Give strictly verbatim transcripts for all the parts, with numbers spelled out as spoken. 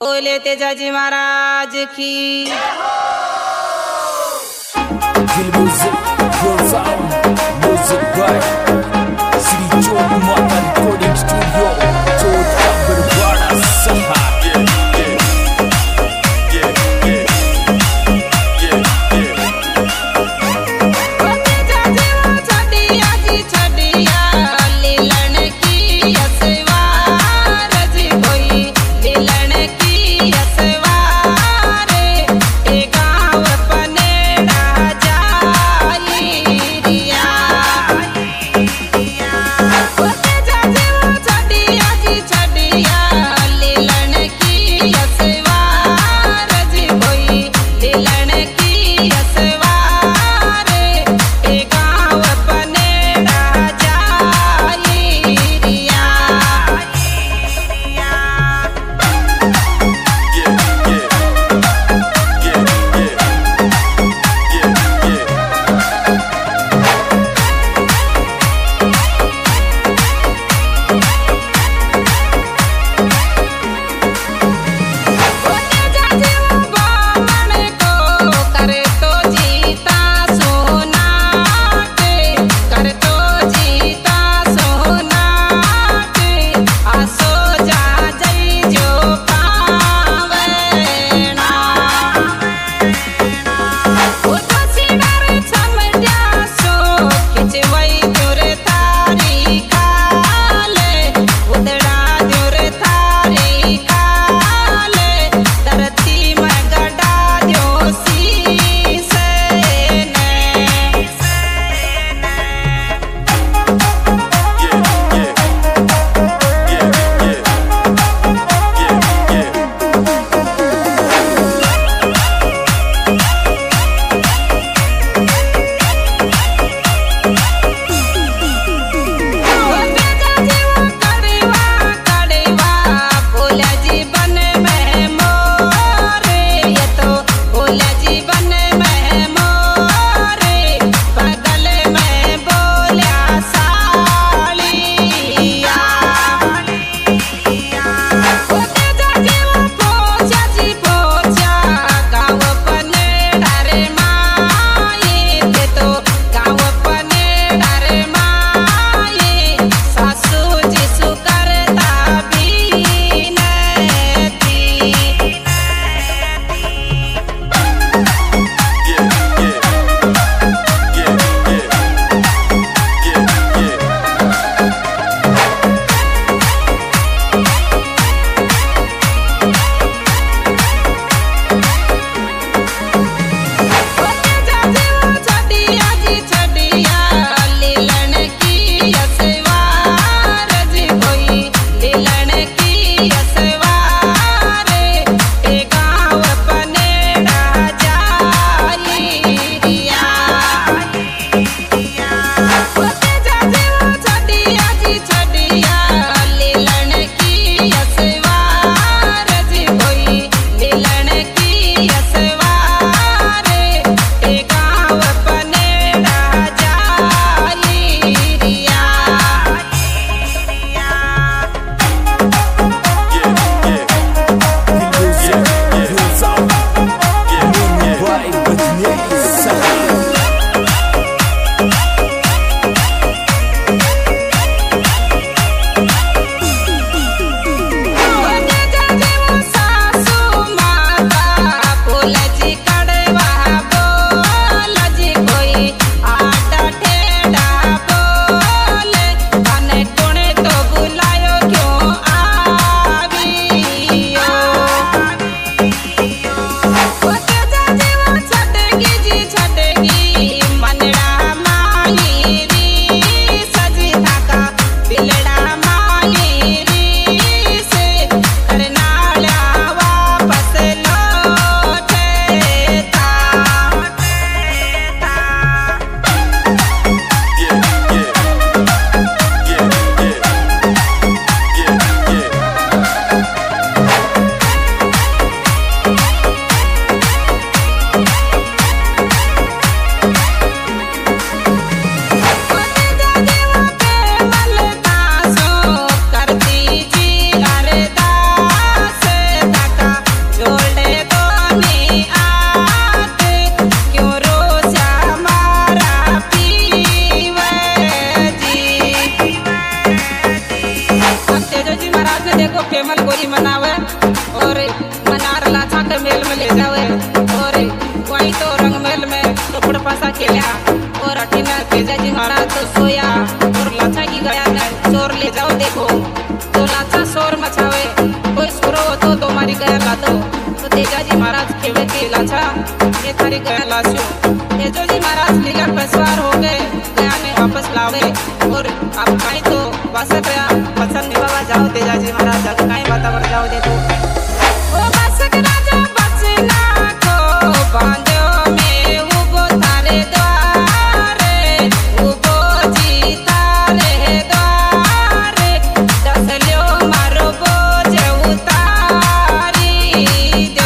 बोले तेजाजी महाराज की Music, your sound, music by Sri Jyoti Mata Recording Studio, Jodhpur, Barwada, Saha. छड़ी और मनार लाछा के मेल में ले जावे और वही तो रंग मेल में टुकड़ फंसा के लिया और अठीना तेजा जी महाराज तो सोया और लाछा की गया नहीं चोर ले जाओ देखो तो लाछा शोर मचावे कोई सुरो तो दो मारी गया लातो तो तेजा जी महाराज खेवे के लाछा ये थारी गया लाशो तेजो जी महाराज लीला पर सवार हो गए गया ने वापस लावे और आप कहीं तो बस गया पसंद निभावा जाओ तेजा जी महाराज अगर कहीं बाता बढ़ जाओ देखो ओ बस के राजा बचना को बांधो में उबो तारे द्वारे उबो जी तारे द्वारे दसलियो मारो बोझ उतारी दो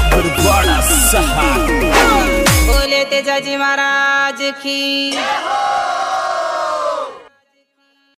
बोले तेजा जी महाराज की।